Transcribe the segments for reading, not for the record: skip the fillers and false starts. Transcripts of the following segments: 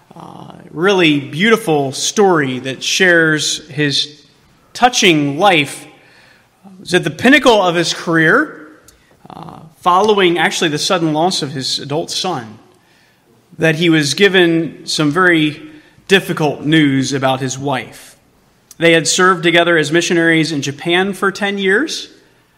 really beautiful story that shares his touching life. It was at the pinnacle of his career, following actually the sudden loss of his adult son, that he was given some very difficult news about his wife. They had served together as missionaries in Japan for 10 years.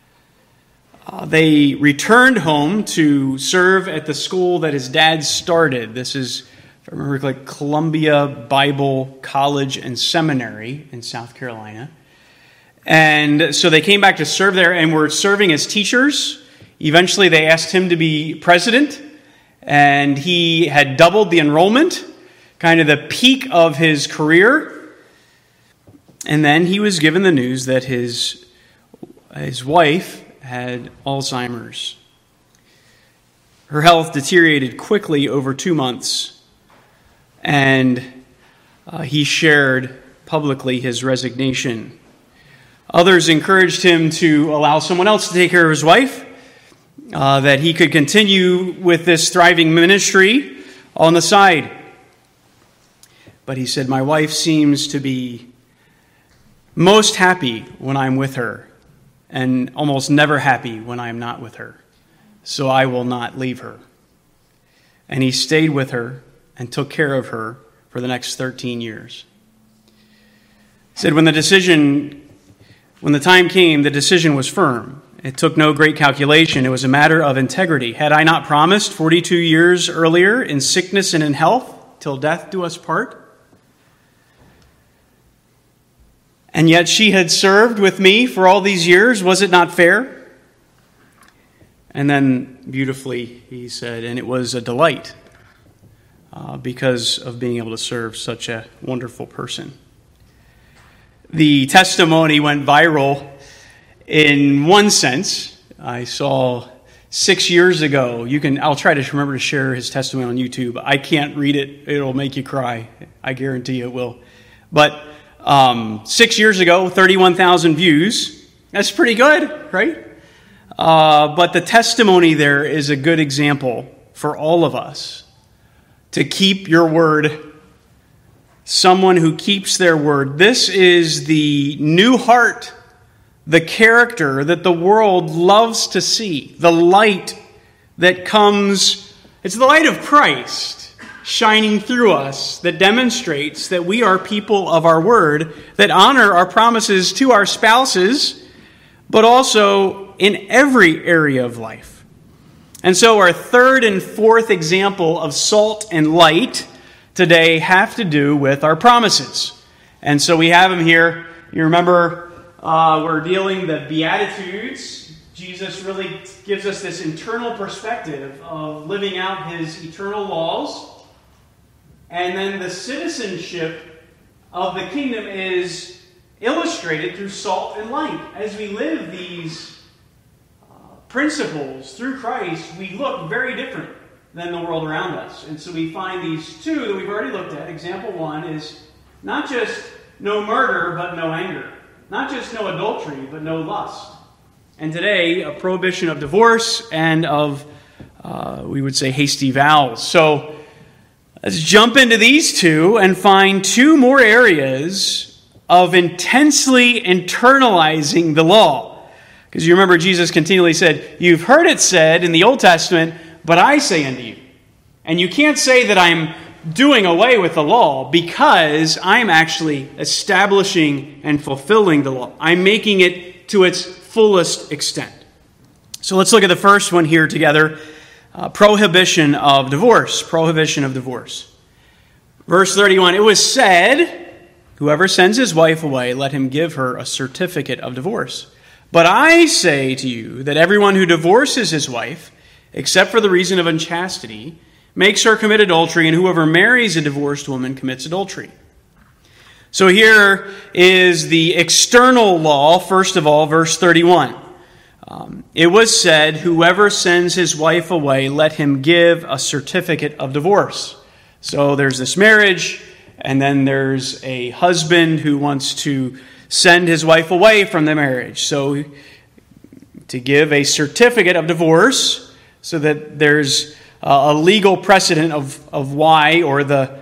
They returned home to serve at the school that his dad started. This is, if I remember, like Columbia Bible College and Seminary in South Carolina. And so they came back to serve there and were serving as teachers. Eventually they asked him to be president, and he had doubled the enrollment, kind of the peak of his career. And then he was given the news that his wife had Alzheimer's. Her health deteriorated quickly over 2 months, and he shared publicly his resignation. Others encouraged him to allow someone else to take care of his wife, that he could continue with this thriving ministry on the side. But he said, "My wife seems to be most happy when I'm with her, and almost never happy when I am not with her. So I will not leave her." And he stayed with her and took care of her for the next 13 years. He said, when the time came, the decision was firm. It took no great calculation. It was a matter of integrity. Had I not promised 42 years earlier, in sickness and in health, till death do us part? And yet she had served with me for all these years. Was it not fair? And then beautifully he said, and it was a delight because of being able to serve such a wonderful person. The testimony went viral in one sense. I saw 6 years ago. I'll try to remember to share his testimony on YouTube. I can't read it. It'll make you cry. I guarantee it will. But 6 years ago, 31,000 views. That's pretty good, right? But the testimony there is a good example for all of us to keep your word. Someone who keeps their word. This is the new heart, the character that the world loves to see. The light that comes, it's the light of Christ shining through us that demonstrates that we are people of our word, that honor our promises to our spouses, but also in every area of life. And so our third and fourth example of salt and light today have to do with our promises. And so we have them here. You remember we're dealing the Beatitudes. Jesus really gives us this internal perspective of living out his eternal laws. And then the citizenship of the kingdom is illustrated through salt and light. As we live these principles through Christ, we look very different than the world around us. And so we find these two that we've already looked at. Example one is not just no murder, but no anger. Not just no adultery, but no lust. And today, a prohibition of divorce and of, we would say, hasty vows. So let's jump into these two and find two more areas of intensely internalizing the law. Because you remember Jesus continually said, "You've heard it said in the Old Testament, but I say unto you." And you can't say that I'm doing away with the law, because I'm actually establishing and fulfilling the law. I'm making it to its fullest extent. So let's look at the first one here together. Prohibition of divorce. Prohibition of divorce. Verse 31, "It was said, whoever sends his wife away, let him give her a certificate of divorce. But I say to you that everyone who divorces his wife, except for the reason of unchastity, makes her commit adultery, and whoever marries a divorced woman commits adultery." So here is the external law, first of all, verse 31. It was said, whoever sends his wife away, let him give a certificate of divorce. So there's this marriage, and then there's a husband who wants to send his wife away from the marriage. So to give a certificate of divorce, so that there's a legal precedent of why, or the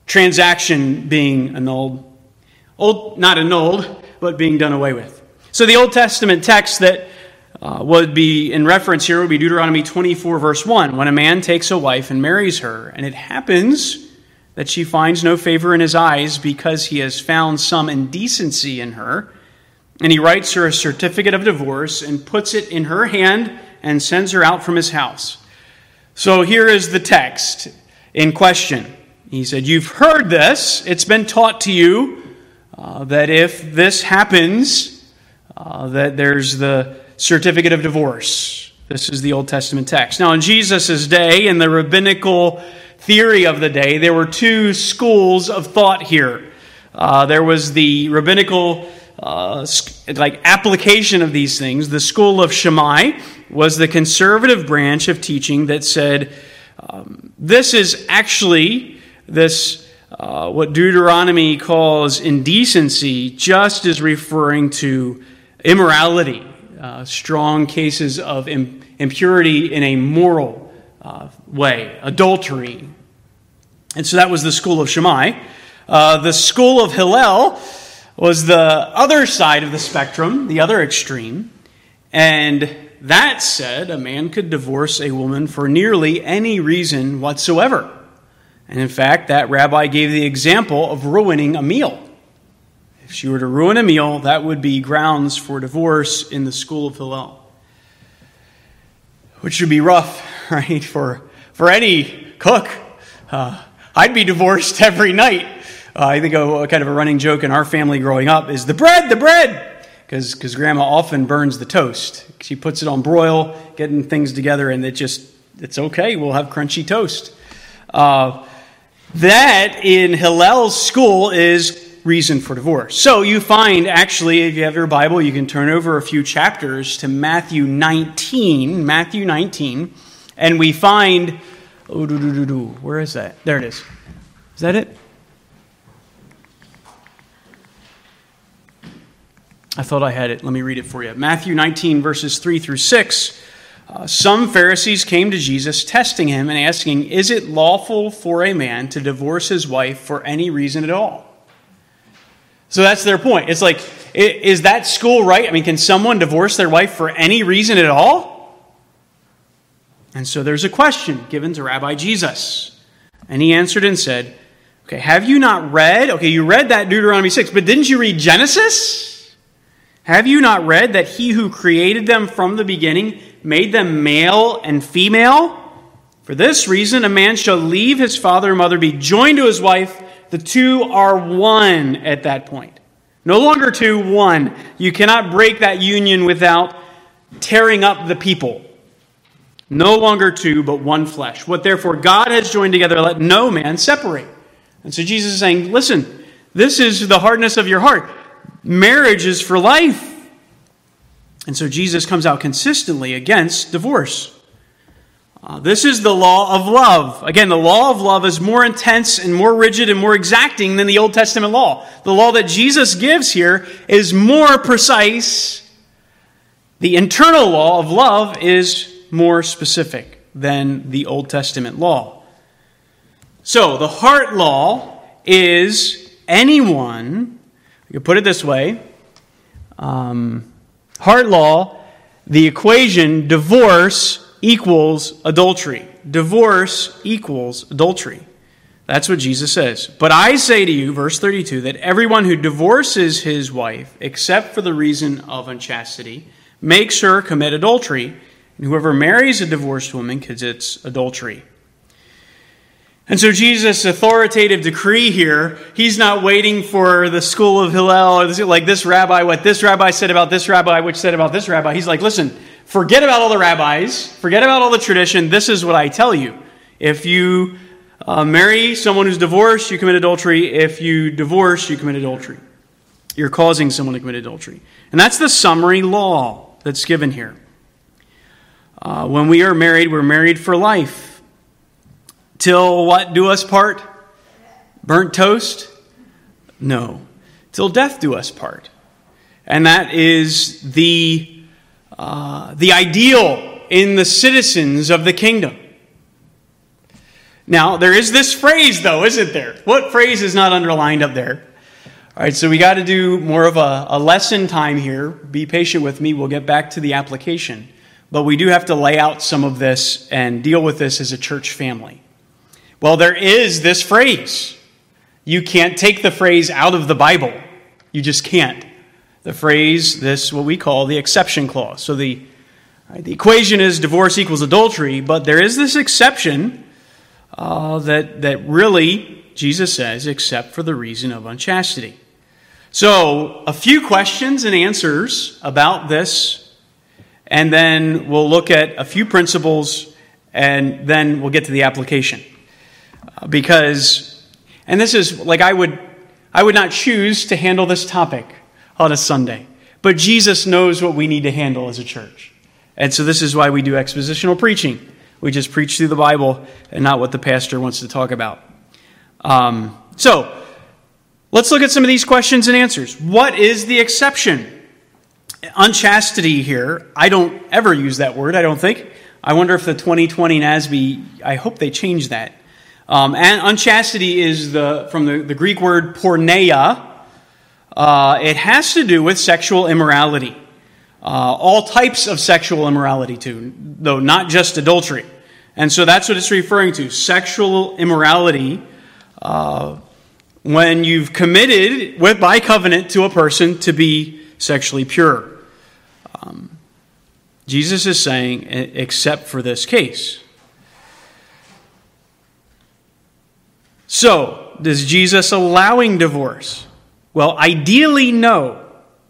transaction being annulled. Not annulled, but being done away with. So the Old Testament text that would be in reference here would be Deuteronomy 24, verse 1. When a man takes a wife and marries her, and it happens that she finds no favor in his eyes because he has found some indecency in her, and he writes her a certificate of divorce and puts it in her hand and sends her out from his house. So here is the text in question. He said, you've heard this. It's been taught to you that if this happens, that there's the certificate of divorce. This is the Old Testament text. Now, in Jesus' day, in the rabbinical theory of the day, there were two schools of thought here. There was the rabbinical application of these things. The school of Shammai was the conservative branch of teaching that said, this is actually what Deuteronomy calls indecency, just as referring to immorality, strong cases of impurity in a moral way, adultery. And so that was the school of Shammai. The school of Hillel was the other side of the spectrum, the other extreme. And that said, a man could divorce a woman for nearly any reason whatsoever. And in fact, that rabbi gave the example of ruining a meal. If she were to ruin a meal, that would be grounds for divorce in the school of Hillel. Which would be rough, right, for any cook. I'd be divorced every night. I think a kind of a running joke in our family growing up is the bread! Because Grandma often burns the toast. She puts it on broil, getting things together, and it's okay. We'll have crunchy toast. That in Hillel's school is reason for divorce. So you find, actually, if you have your Bible, you can turn over a few chapters to Matthew 19, and we find, where is that? There it is. Is that it? I thought I had it. Let me read it for you. Matthew 19, verses 3 through 6. Some Pharisees came to Jesus, testing him and asking, is it lawful for a man to divorce his wife for any reason at all? So that's their point. It's like, is that school right? I mean, can someone divorce their wife for any reason at all? And so there's a question given to Rabbi Jesus. And he answered and said, okay, have you not read? Okay, you read that Deuteronomy 6, but didn't you read Genesis? Have you not read that he who created them from the beginning made them male and female? For this reason, a man shall leave his father and mother, be joined to his wife. The two are one at that point. No longer two, one. You cannot break that union without tearing up the people. No longer two, but one flesh. What therefore God has joined together, let no man separate. And so Jesus is saying, listen, this is the hardness of your heart. Marriage is for life. And so Jesus comes out consistently against divorce. This is the law of love. Again, the law of love is more intense and more rigid and more exacting than the Old Testament law. The law that Jesus gives here is more precise. The internal law of love is more specific than the Old Testament law. So, the heart law is anyone, you can put it this way, heart law, the equation divorce equals adultery. Divorce equals adultery. That's what Jesus says. But I say to you, verse 32, that everyone who divorces his wife, except for the reason of unchastity, makes her commit adultery, and whoever marries a divorced woman commits adultery. And so Jesus' authoritative decree here, he's not waiting for the school of Hillel, or like this rabbi, what this rabbi said about this rabbi, which said about this rabbi. He's like, listen, forget about all the rabbis, forget about all the tradition. This is what I tell you. If you marry someone who's divorced, you commit adultery. If you divorce, you commit adultery. You're causing someone to commit adultery. And that's the summary law that's given here. When we are married, we're married for life. Till what do us part? Burnt toast? No. Till death do us part. And that is the ideal in the citizens of the kingdom. Now, there is this phrase, though, isn't there? What phrase is not underlined up there? All right, so we got to do more of a lesson time here. Be patient with me. We'll get back to the application. But we do have to lay out some of this and deal with this as a church family. Well, there is this phrase. You can't take the phrase out of the Bible. You just can't. The phrase, this, what we call the exception clause. So the equation is divorce equals adultery, but there is this exception that really, Jesus says, except for the reason of unchastity. So, a few questions and answers about this, and then we'll look at a few principles, and then we'll get to the application. And this is, like, I would not choose to handle this topic on a Sunday, but Jesus knows what we need to handle as a church. And so this is why we do expositional preaching. We just preach through the Bible and not what the pastor wants to talk about. So, let's look at some of these questions and answers. What is the exception? Unchastity here, I don't ever use that word, I don't think. I wonder if the 2020 NASB, I hope they change that. And unchastity is from the Greek word porneia. It has to do with sexual immorality. All types of sexual immorality too, though not just adultery. And so that's what it's referring to, sexual immorality, when you've committed by covenant to a person to be sexually pure. Jesus is saying, except for this case. So, is Jesus allowing divorce? Well, ideally, no.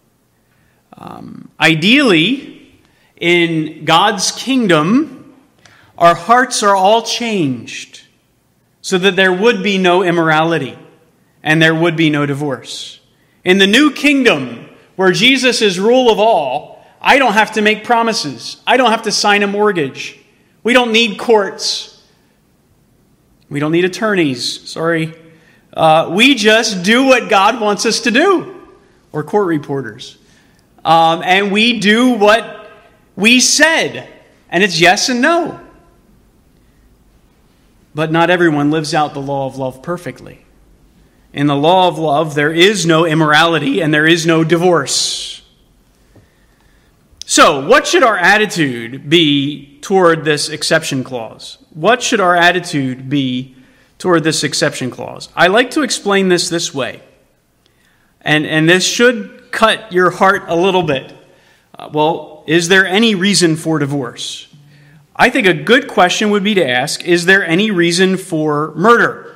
Ideally, in God's kingdom, our hearts are all changed so that there would be no immorality and there would be no divorce. In the new kingdom, where Jesus is rule of all, I don't have to make promises. I don't have to sign a mortgage. We don't need courts. We don't need attorneys. Sorry. We just do what God wants us to do. Or court reporters. And we do what we said. And it's yes and no. But not everyone lives out the law of love perfectly. In the law of love, there is no immorality and there is no divorce. So, what should our attitude be toward this exception clause? What should our attitude be toward this exception clause? I like to explain this way. And this should cut your heart a little bit. Well, is there any reason for divorce? I think a good question would be to ask, is there any reason for murder?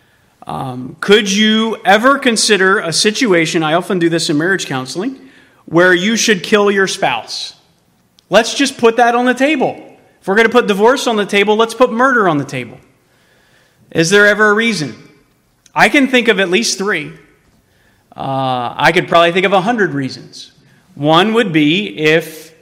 Could you ever consider a situation, I often do this in marriage counseling, where you should kill your spouse? Let's just put that on the table. If we're going to put divorce on the table, let's put murder on the table. Is there ever a reason? I can think of at least 3. I could probably think of 100 reasons. One would be if,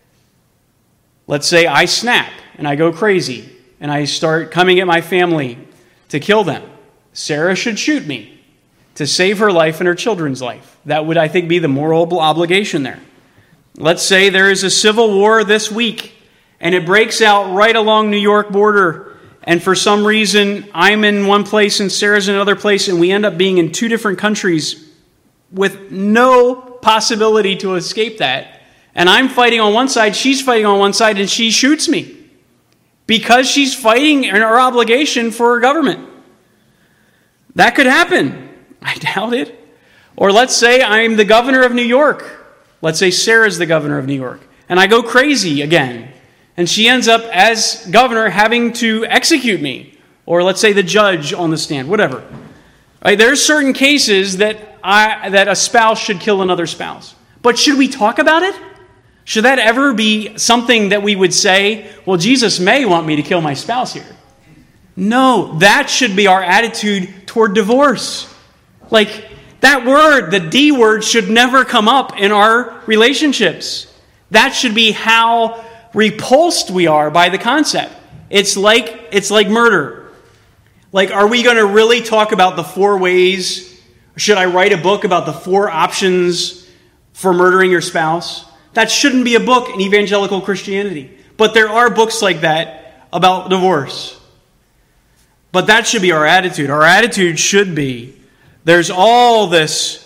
let's say, I snap and I go crazy and I start coming at my family to kill them. Sarah should shoot me to save her life and her children's life. That would, I think, be the moral obligation there. Let's say there is a civil war this week and it breaks out right along New York border, and for some reason I'm in one place and Sarah's in another place, and we end up being in 2 different countries with no possibility to escape that. And I'm fighting on one side, she's fighting on one side, and she shoots me because she's fighting her obligation for her government. That could happen. I doubt it. Or let's say I'm the governor of New York. Let's say Sarah's the governor of New York. And I go crazy again. And she ends up, as governor, having to execute me. Or let's say the judge on the stand. Whatever. Right? There are certain cases that a spouse should kill another spouse. But should we talk about it? Should that ever be something that we would say, well, Jesus may want me to kill my spouse here? No, that should be our attitude toward divorce. Like, that word, the D word, should never come up in our relationships. That should be how repulsed we are by the concept. It's like murder. Like, are we going to really talk about the 4 ways? Should I write a book about the 4 options for murdering your spouse? That shouldn't be a book in evangelical Christianity. But there are books like that about divorce. But that should be our attitude. Our attitude should be, there's all this.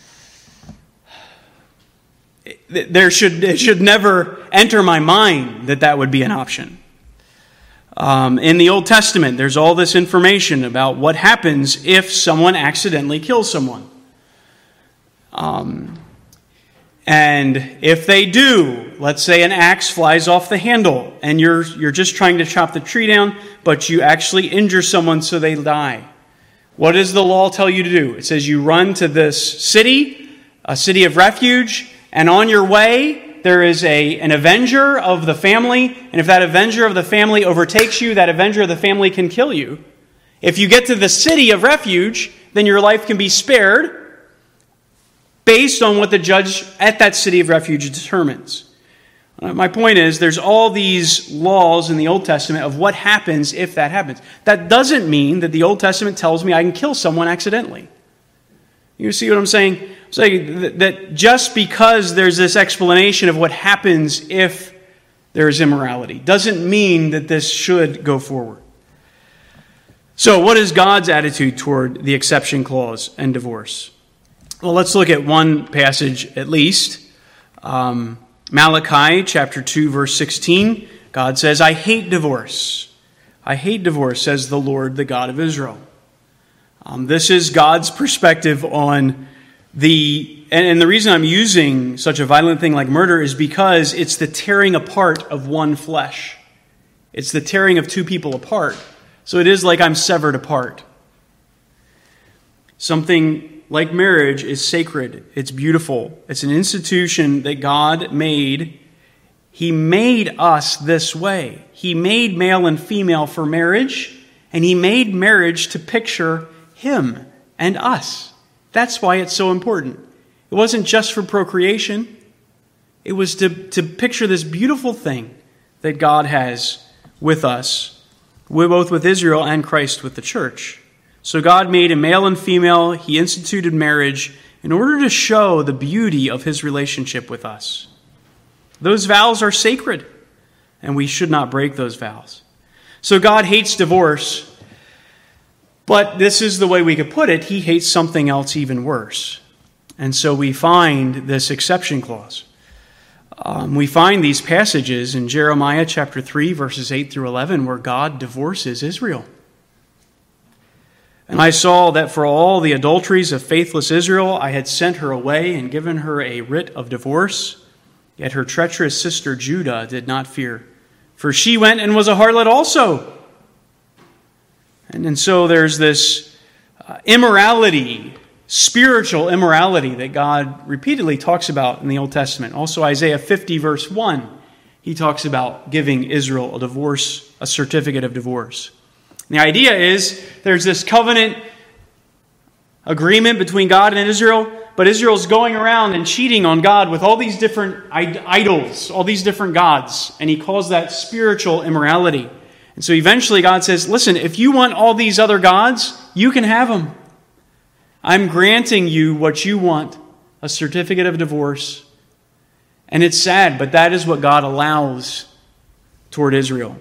It should never enter my mind that would be an option. In the Old Testament, there's all this information about what happens if someone accidentally kills someone. And if they do, let's say an axe flies off the handle and you're just trying to chop the tree down, but you actually injure someone so they die. What does the law tell you to do? It says you run to this city, a city of refuge, and on your way there is an avenger of the family, and if that avenger of the family overtakes you, that avenger of the family can kill you. If you get to the city of refuge, then your life can be spared, based on what the judge at that city of refuge determines. My point is, there's all these laws in the Old Testament of what happens if that happens. That doesn't mean that the Old Testament tells me I can kill someone accidentally. You see what I'm saying? I'm saying that just because there's this explanation of what happens if there is immorality doesn't mean that this should go forward. So what is God's attitude toward the exception clause and divorce? Well, let's look at one passage at least. Malachi chapter 2, verse 16. God says, I hate divorce. I hate divorce, says the Lord, the God of Israel. This is God's perspective on and the reason I'm using such a violent thing like murder is because it's the tearing apart of one flesh. It's the tearing of two people apart. So it is like I'm severed apart. Something like marriage is sacred. It's beautiful. It's an institution that God made. He made us this way. He made male and female for marriage, and He made marriage to picture Him and us. That's why it's so important. It wasn't just for procreation. It was to picture this beautiful thing that God has with us, both with Israel and Christ with the church. So God made a male and female. He instituted marriage in order to show the beauty of His relationship with us. Those vows are sacred, and we should not break those vows. So God hates divorce, but this is the way we could put it. He hates something else even worse. And so we find this exception clause. We find these passages in Jeremiah chapter 3, verses 8 through 11, where God divorces Israel. And I saw that for all the adulteries of faithless Israel, I had sent her away and given her a writ of divorce. Yet her treacherous sister Judah did not fear, for she went and was a harlot also. And so there's this immorality, spiritual immorality that God repeatedly talks about in the Old Testament. Also Isaiah 50, verse 1, He talks about giving Israel a divorce, a certificate of divorce. The idea is there's this covenant agreement between God and Israel, but Israel's going around and cheating on God with all these different idols, all these different gods, and He calls that spiritual immorality. And so eventually God says, listen, if you want all these other gods, you can have them. I'm granting you what you want, a certificate of divorce. And it's sad, but that is what God allows toward Israel.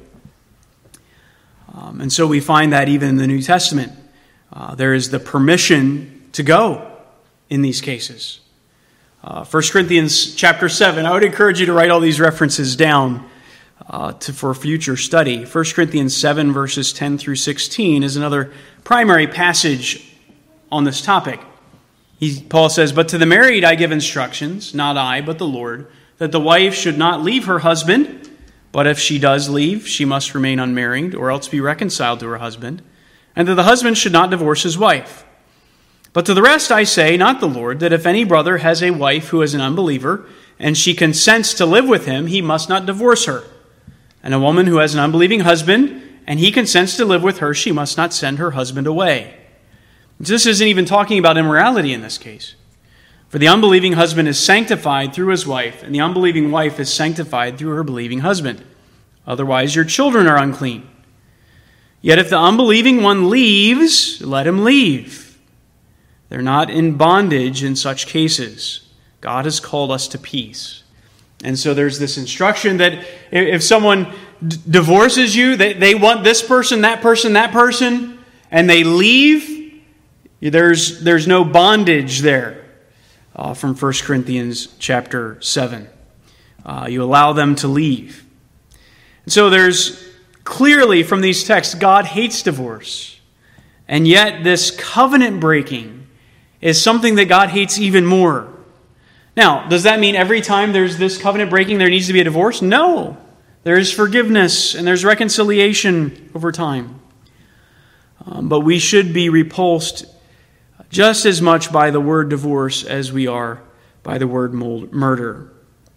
And so we find that even in the New Testament, there is the permission to go in these cases. 1 Corinthians chapter 7, I would encourage you to write all these references down for future study. 1 Corinthians 7, verses 10 through 16 is another primary passage on this topic. Paul says, but to the married I give instructions, not I, but the Lord, that the wife should not leave her husband. But if she does leave, she must remain unmarried, or else be reconciled to her husband, and that the husband should not divorce his wife. But to the rest I say, not the Lord, that if any brother has a wife who is an unbeliever, and she consents to live with him, he must not divorce her. And a woman who has an unbelieving husband, and he consents to live with her, she must not send her husband away. This isn't even talking about immorality in this case. For the unbelieving husband is sanctified through his wife, and the unbelieving wife is sanctified through her believing husband. Otherwise, your children are unclean. Yet if the unbelieving one leaves, let him leave. They're not in bondage in such cases. God has called us to peace. And so there's this instruction that if someone divorces you, they want this person, that person, that person, and they leave, there's no bondage there from 1 Corinthians chapter 7. You allow them to leave. And so there's clearly from these texts, God hates divorce. And yet this covenant breaking is something that God hates even more. Now, does that mean every time there's this covenant breaking there needs to be a divorce? No. There is forgiveness and there's reconciliation over time. But we should be repulsed just as much by the word divorce as we are by the word murder.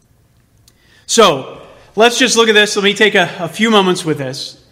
So, let's just look at this. Let me take a few moments with this.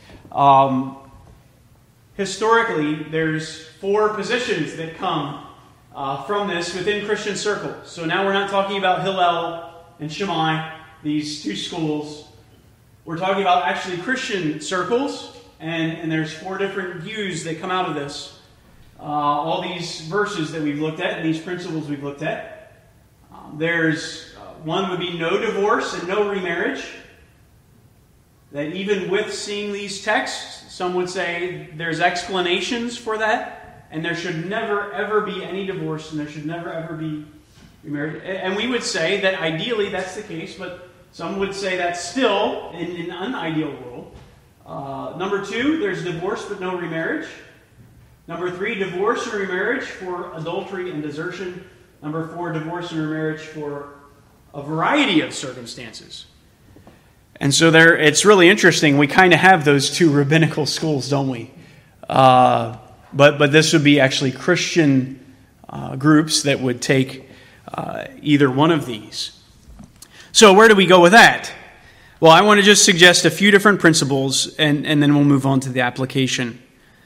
Historically, there's 4 positions that come from this within Christian circles. So now we're not talking about Hillel and Shammai, these 2 schools. We're talking about actually Christian circles, and there's 4 different views that come out of this. All these verses that we've looked at, and these principles we've looked at. There's one would be no divorce and no remarriage. That even with seeing these texts, some would say there's explanations for that, and there should never ever be any divorce, and there should never ever be remarriage. And we would say that ideally that's the case, but some would say that's still in an unideal world. Number 2, there's divorce but no remarriage. Number 3, divorce and remarriage for adultery and desertion. Number 4, divorce and remarriage for a variety of circumstances. And so it's really interesting. We kind of have those 2 rabbinical schools, don't we? But this would be actually Christian groups that would take either one of these. So where do we go with that? Well, I want to just suggest a few different principles, and then we'll move on to the application.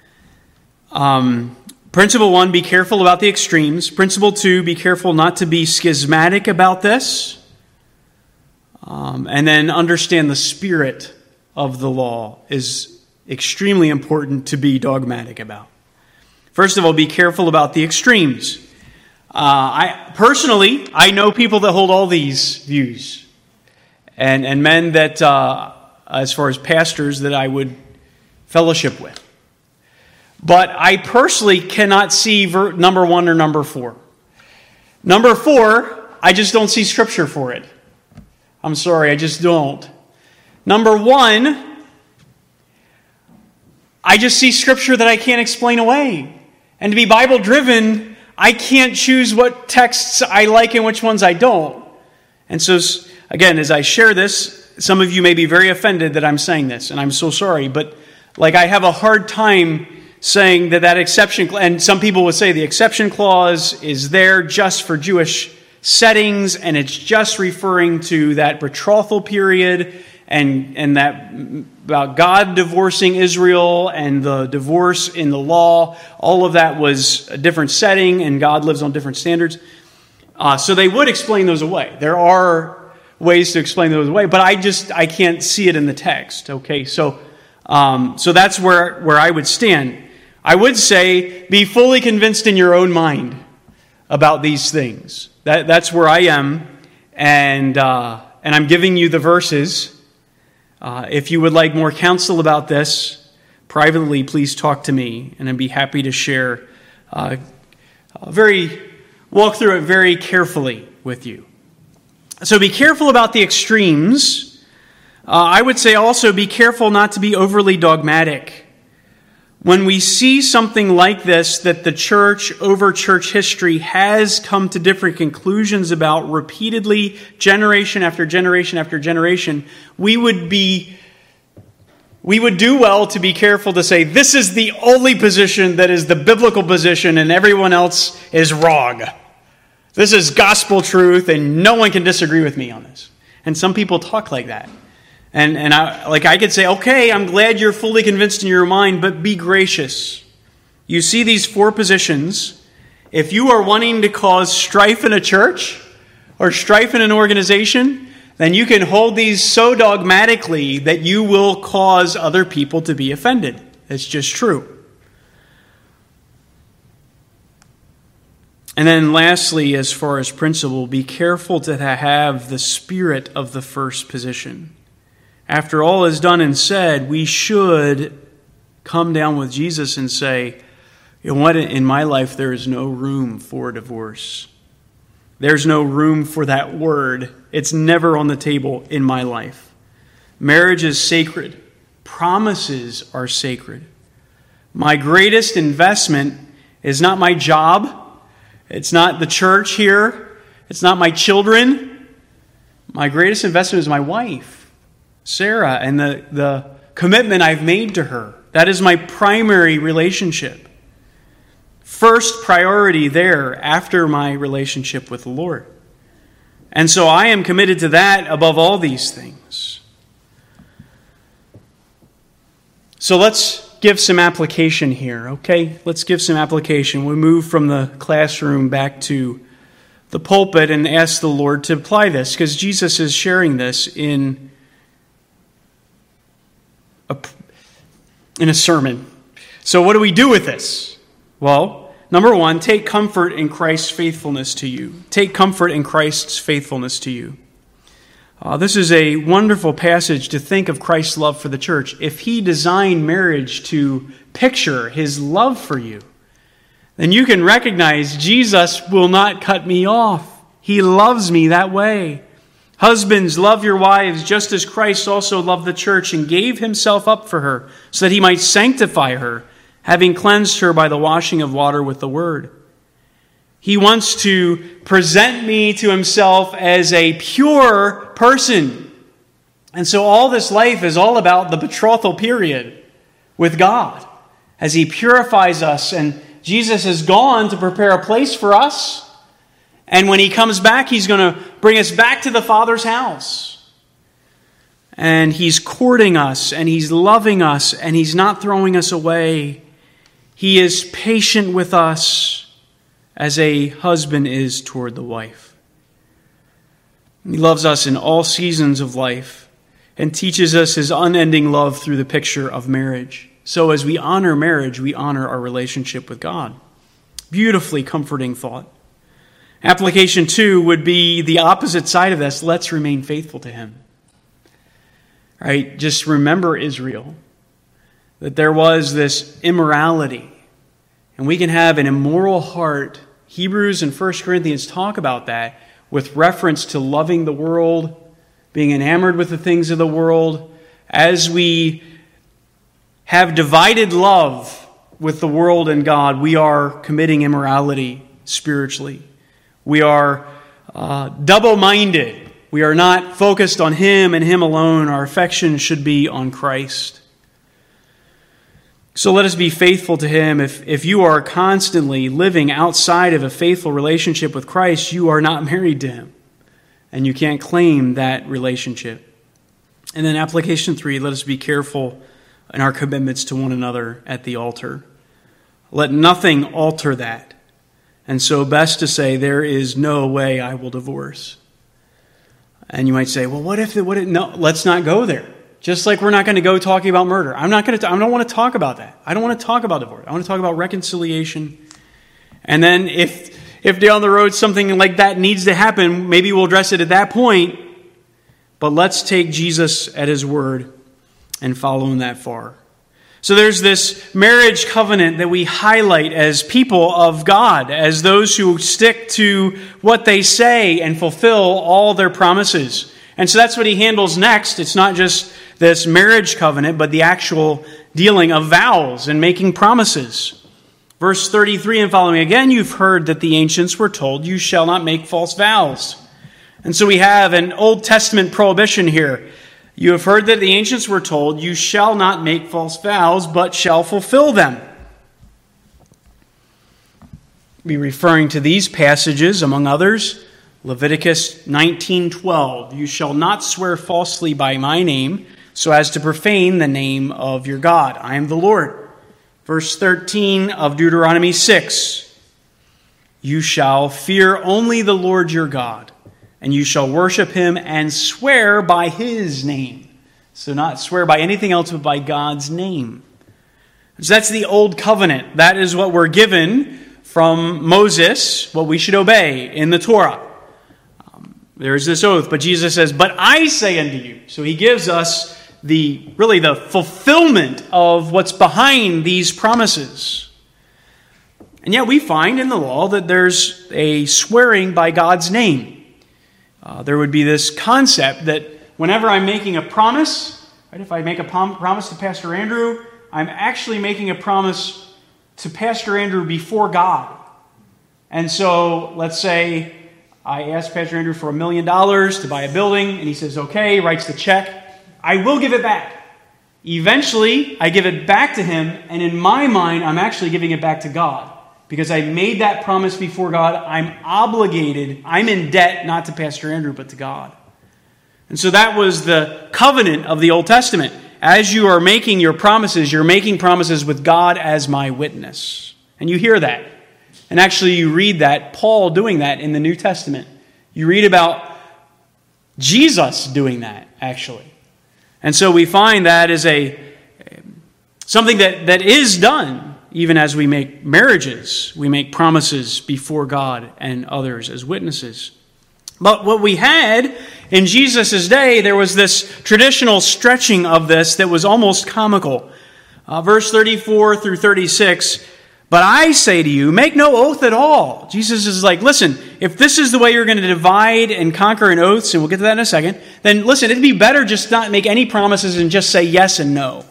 Principle 1, be careful about the extremes. Principle 2, be careful not to be schismatic about this. And then understand the spirit of the law is extremely important to be dogmatic about. First of all, be careful about the extremes. I know people that hold all these views. And men that, as far as pastors, that I would fellowship with. But I personally cannot see number 1 or number 4. Number 4, I just don't see scripture for it. I'm sorry, I just don't. Number 1, I just see scripture that I can't explain away. And to be Bible-driven, I can't choose what texts I like and which ones I don't. And so, again, as I share this, some of you may be very offended that I'm saying this, and I'm so sorry, but I have a hard time saying that exception, and some people would say the exception clause is there just for Jewish settings, and it's just referring to that betrothal period and that about God divorcing Israel and the divorce in the law. All of that was a different setting, and God lives on different standards. So they would explain those away. There are ways to explain those away, but I can't see it in the text. Okay, so that's where I would stand. I would say be fully convinced in your own mind about these things. That's where I am, and I'm giving you the verses. If you would like more counsel about this, privately, please talk to me, and I'd be happy to share, walk through it very carefully with you. So be careful about the extremes. I would say also be careful not to be overly dogmatic. When we see something like this, that the church over church history has come to different conclusions about repeatedly, generation after generation after generation, we would do well to be careful to say, this is the only position that is the biblical position and everyone else is wrong. This is gospel truth and no one can disagree with me on this. And some people talk like that. And I could say, okay, I'm glad you're fully convinced in your mind, but be gracious. You see these 4 positions. If you are wanting to cause strife in a church or strife in an organization, then you can hold these so dogmatically that you will cause other people to be offended. It's just true. And then lastly, as far as principle, be careful to have the spirit of the first position. After all is done and said, we should come down with Jesus and say, you know what, in my life there is no room for divorce. There's no room for that word. It's never on the table in my life. Marriage is sacred. Promises are sacred. My greatest investment is not my job. It's not the church here. It's not my children. My greatest investment is my wife, Sarah, and the commitment I've made to her. That is my primary relationship. First priority there after my relationship with the Lord. And so I am committed to that above all these things. So let's give some application here, okay? Let's give some application. We move from the classroom back to the pulpit and ask the Lord to apply this, because Jesus is sharing this in a sermon. So what do we do with this? Well, number one, take comfort in Christ's faithfulness to you. Take comfort in Christ's faithfulness to you. This is a wonderful passage to think of Christ's love for the church. If he designed marriage to picture his love for you, then you can recognize Jesus will not cut me off. He loves me that way. Husbands, love your wives just as Christ also loved the church and gave himself up for her so that he might sanctify her, having cleansed her by the washing of water with the word. He wants to present me to himself as a pure person. And so all this life is all about the betrothal period with God as he purifies us. And Jesus has gone to prepare a place for us. And when he comes back, he's going to bring us back to the Father's house. And he's courting us, and he's loving us, and he's not throwing us away. He is patient with us as a husband is toward the wife. He loves us in all seasons of life and teaches us his unending love through the picture of marriage. So as we honor marriage, we honor our relationship with God. Beautifully comforting thought. Application 2 would be the opposite side of this. Let's remain faithful to him. Right? Just remember Israel, that there was this immorality. And we can have an immoral heart. Hebrews and 1 Corinthians talk about that with reference to loving the world, being enamored with the things of the world. As we have divided love with the world and God, we are committing immorality spiritually. We are double-minded. We are not focused on him and him alone. Our affection should be on Christ. So let us be faithful to him. If you are constantly living outside of a faithful relationship with Christ, you are not married to him. And you can't claim that relationship. And then application 3, let us be careful in our commitments to one another at the altar. Let nothing alter that. And so best to say, there is no way I will divorce. And you might say, well, what if no, let's not go there. Just like we're not going to go talking about murder. I don't want to talk about that. I don't want to talk about divorce. I want to talk about reconciliation. And then if down the road something like that needs to happen, maybe we'll address it at that point. But let's take Jesus at his word and follow him that far. So there's this marriage covenant that we highlight as people of God, as those who stick to what they say and fulfill all their promises. And so that's what he handles next. It's not just this marriage covenant, but the actual dealing of vows and making promises. Verse 33 and following, again, you've heard that the ancients were told, you shall not make false vows. And so we have an Old Testament prohibition here. You have heard that the ancients were told, you shall not make false vows, but shall fulfill them. Be referring to these passages, among others, Leviticus 19:12, you shall not swear falsely by my name, so as to profane the name of your God. I am the Lord. Verse 13 of Deuteronomy 6, you shall fear only the Lord your God, and you shall worship him and swear by his name. So not swear by anything else, but by God's name. So that's the old covenant. That is what we're given from Moses, what we should obey in the Torah. There is this oath, but Jesus says, but I say unto you. So he gives us really the fulfillment of what's behind these promises. And yet we find in the law that there's a swearing by God's name. There would be this concept that whenever I'm making a promise, right, if I make a promise to Pastor Andrew, I'm actually making a promise to Pastor Andrew before God. And so let's say I ask Pastor Andrew for $1 million to buy a building, and he says, okay, writes the check. I will give it back. Eventually, I give it back to him, and in my mind, I'm actually giving it back to God. Because I made that promise before God, I'm obligated, I'm in debt, not to Pastor Andrew, but to God. And so that was the covenant of the Old Testament. As you are making your promises, you're making promises with God as my witness. And you hear that. And actually you read that, Paul doing that in the New Testament. You read about Jesus doing that, actually. And so we find that is something that is done, even as we make marriages. We make promises before God and others as witnesses. But what we had in Jesus' day, there was this traditional stretching of this that was almost comical. Verse 34 through 36, but I say to you, make no oath at all. Jesus is like, listen, if this is the way you're going to divide and conquer in oaths, and we'll get to that in a second, then listen, it'd be better just not make any promises and just say yes and no.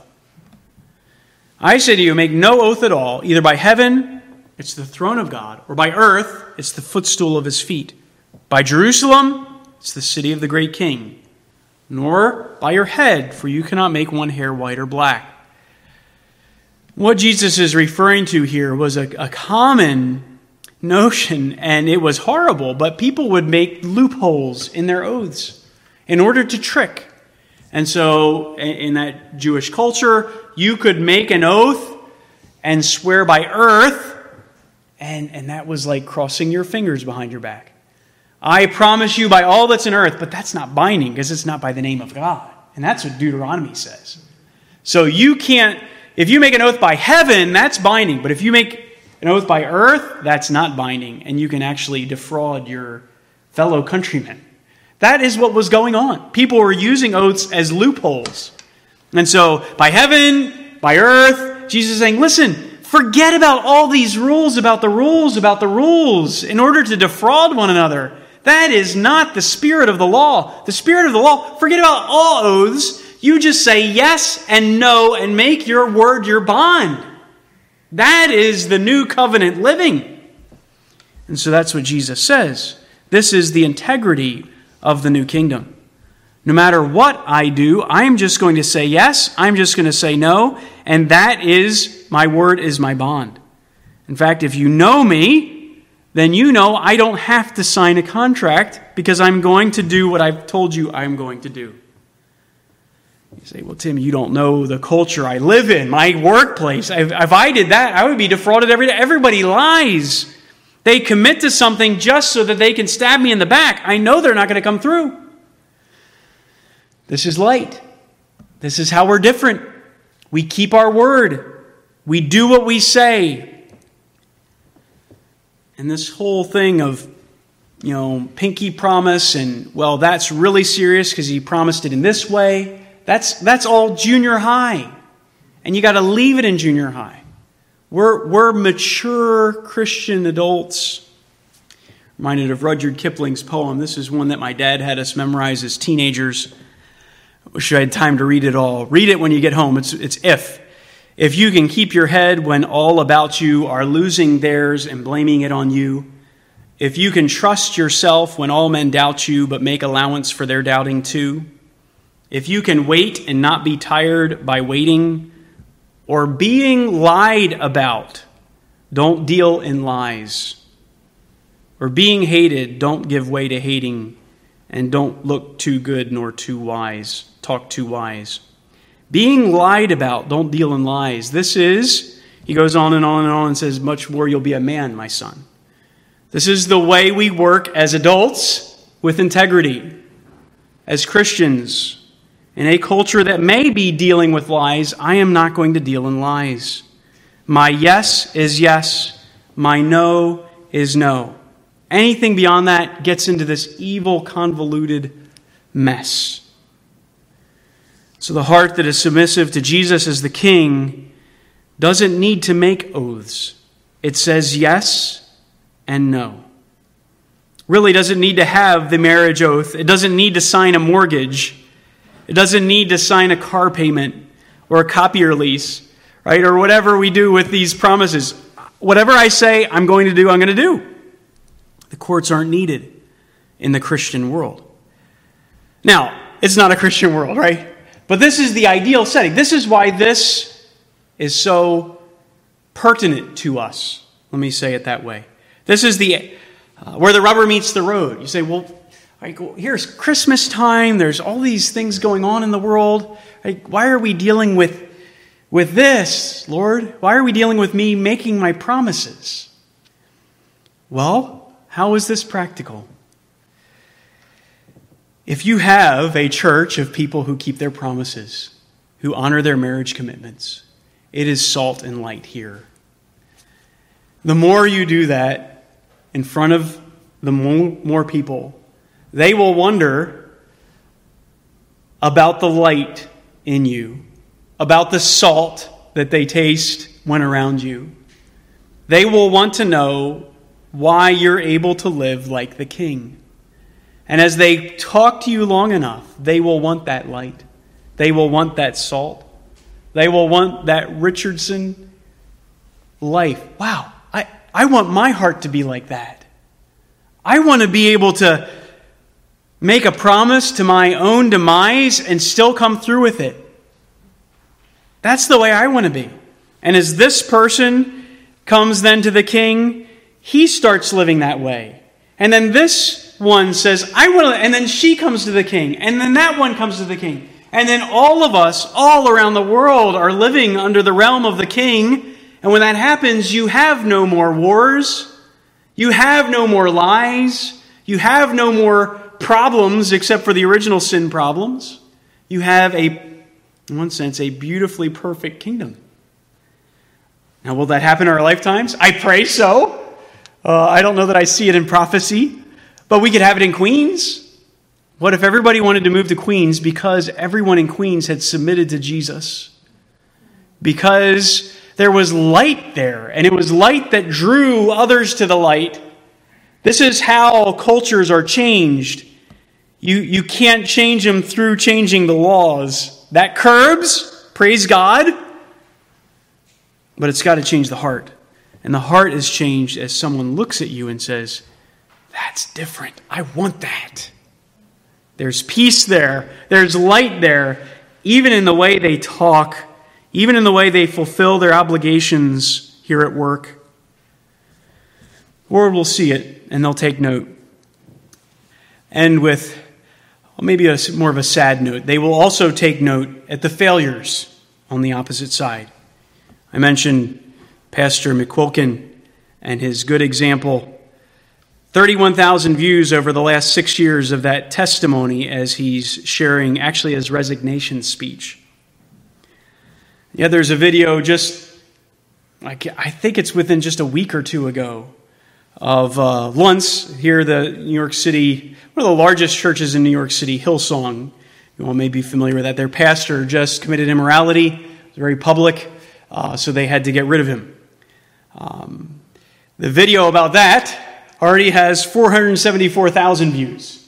I say to you, make no oath at all, either by heaven, it's the throne of God, or by earth, it's the footstool of his feet. By Jerusalem, it's the city of the great king. Nor by your head, for you cannot make one hair white or black. What Jesus is referring to here was a common notion, and it was horrible, but people would make loopholes in their oaths in order to trick. And so in that Jewish culture, you could make an oath and swear by earth, and that was like crossing your fingers behind your back. I promise you by all that's in earth, but that's not binding because it's not by the name of God. And that's what Deuteronomy says. So you can't, if you make an oath by heaven, that's binding. But if you make an oath by earth, that's not binding. And you can actually defraud your fellow countrymen. That is what was going on. People were using oaths as loopholes. And so by heaven, by earth, Jesus is saying, listen, forget about all these rules about the rules in order to defraud one another. That is not the spirit of the law. The spirit of the law, forget about all oaths. You just say yes and no and make your word your bond. That is the new covenant living. And so that's what Jesus says. This is the integrity of the new kingdom. No matter what I do, I'm just going to say yes, I'm just going to say no, and that is, my word is my bond. In fact, if you know me, then you know I don't have to sign a contract because I'm going to do what I've told you I'm going to do. You say, well, Tim, you don't know the culture I live in, my workplace. If I did that, I would be defrauded every day. Everybody lies. They commit to something just so that they can stab me in the back. I know they're not going to come through. This is light. This is how we're different. We keep our word. We do what we say. And this whole thing of, pinky promise and, well, that's really serious because he promised it in this way. That's all junior high. And you got to leave it in junior high. We're mature Christian adults. Reminded of Rudyard Kipling's poem. This is one that my dad had us memorize as teenagers. I wish I had time to read it all. Read it when you get home. It's if you can keep your head when all about you are losing theirs and blaming it on you. If you can trust yourself when all men doubt you but make allowance for their doubting too. If you can wait and not be tired by waiting or being lied about, don't deal in lies. Or being hated, don't give way to hating, and don't look too good nor too wise, talk too wise. Being lied about, don't deal in lies. This is, he goes on and on and on and says, much more you'll be a man, my son. This is the way we work as adults with integrity, as Christians. In a culture that may be dealing with lies, I am not going to deal in lies. My yes is yes. My no is no. Anything beyond that gets into this evil, convoluted mess. So the heart that is submissive to Jesus as the King doesn't need to make oaths. It says yes and no. Really doesn't need to have the marriage oath. It doesn't need to sign a mortgage. It doesn't need to sign a car payment or a copier lease, right? Or whatever we do with these promises. Whatever I say I'm going to do, I'm going to do. The courts aren't needed in the Christian world. Now, it's not a Christian world, right? But this is the ideal setting. This is why this is so pertinent to us. Let me say it that way. This is the where the rubber meets the road. You say, well, here's Christmas time. There's all these things going on in the world. Why are we dealing with this, Lord? Why are we dealing with me making my promises? Well, how is this practical? If you have a church of people who keep their promises, who honor their marriage commitments, it is salt and light here. The more you do that in front of the more people, they will wonder about the light in you, about the salt that they taste when around you. They will want to know why you're able to live like the King. And as they talk to you long enough, they will want that light. They will want that salt. They will want that Richardson life. Wow, I want my heart to be like that. I want to be able to make a promise to my own demise and still come through with it. That's the way I want to be. And as this person comes then to the King, he starts living that way. And then this one says, I want to, and then she comes to the King. And then that one comes to the King. And then all of us, all around the world, are living under the realm of the King. And when that happens, you have no more wars. You have no more lies. You have no more problems except for the original sin problems. You have in one sense, a beautifully perfect kingdom. Now, will that happen in our lifetimes? I pray so. I don't know that I see it in prophecy, but we could have it in Queens. What if everybody wanted to move to Queens because everyone in Queens had submitted to Jesus? Because there was light there, and it was light that drew others to the light. This is how cultures are changed. You can't change them through changing the laws. That curbs, praise God, but it's got to change the heart. And the heart is changed as someone looks at you and says, that's different. I want that. There's peace there. There's light there, even in the way they talk, even in the way they fulfill their obligations here at work. The world will see it, and they'll take note. And with maybe more of a sad note, they will also take note at the failures on the opposite side. I mentioned Pastor McQuilkin and his good example. 31,000 views over the last 6 years of that testimony as he's sharing actually his resignation speech. Yeah, there's a video I think it's within just a week or two ago, of Luntz, here the New York City, one of the largest churches in New York City, Hillsong. You all may be familiar with that. Their pastor just committed immorality. It was very public, so they had to get rid of him. The video about that already has 474,000 views.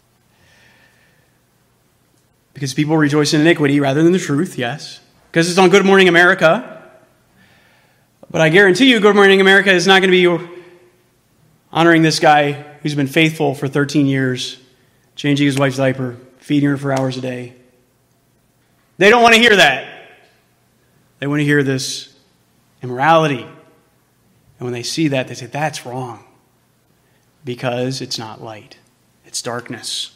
Because people rejoice in iniquity rather than the truth, yes. Because it's on Good Morning America. But I guarantee you Good Morning America is not going to be honoring this guy who's been faithful for 13 years, changing his wife's diaper, feeding her for hours a day. They don't want to hear that. They want to hear this immorality. And when they see that, they say, that's wrong. Because it's not light. It's darkness.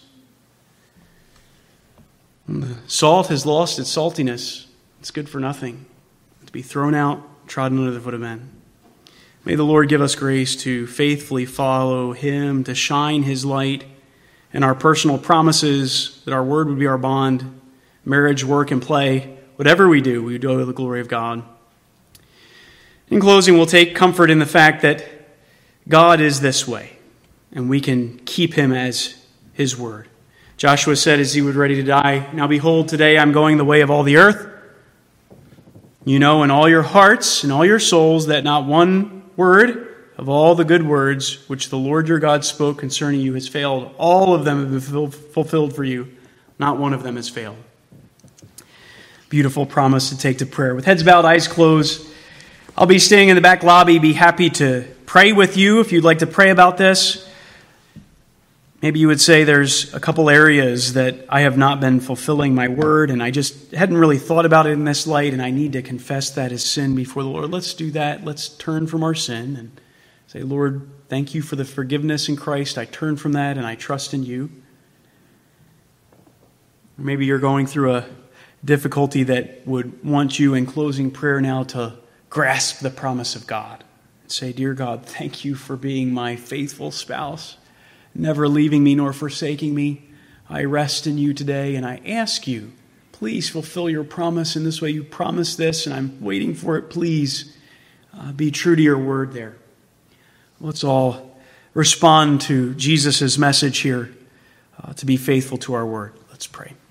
And the salt has lost its saltiness. It's good for nothing. To be thrown out, trodden under the foot of men. May the Lord give us grace to faithfully follow Him, to shine His light in our personal promises, that our word would be our bond, marriage, work, and play. Whatever we do to the glory of God. In closing, we'll take comfort in the fact that God is this way, and we can keep Him as His word. Joshua said as he was ready to die, "Now behold, today I'm going the way of all the earth. You know in all your hearts and all your souls that not one word of all the good words which the Lord your God spoke concerning you has failed. All of them have been fulfilled for you. Not one of them has failed." Beautiful promise to take to prayer. With heads bowed, eyes closed, I'll be staying in the back lobby. Be happy to pray with you if you'd like to pray about this. Maybe you would say there's a couple areas that I have not been fulfilling my word, and I just hadn't really thought about it in this light, and I need to confess that as sin before the Lord. Let's do that. Let's turn from our sin and say, "Lord, thank you for the forgiveness in Christ. I turn from that and I trust in you." Or maybe you're going through a difficulty that would want you in closing prayer now to grasp the promise of God and say, "Dear God, thank you for being my faithful spouse, never leaving me nor forsaking me. I rest in you today, and I ask you, please fulfill your promise in this way. You promised this, and I'm waiting for it. Please be true to your word there." Let's all respond to Jesus' message here to be faithful to our word. Let's pray.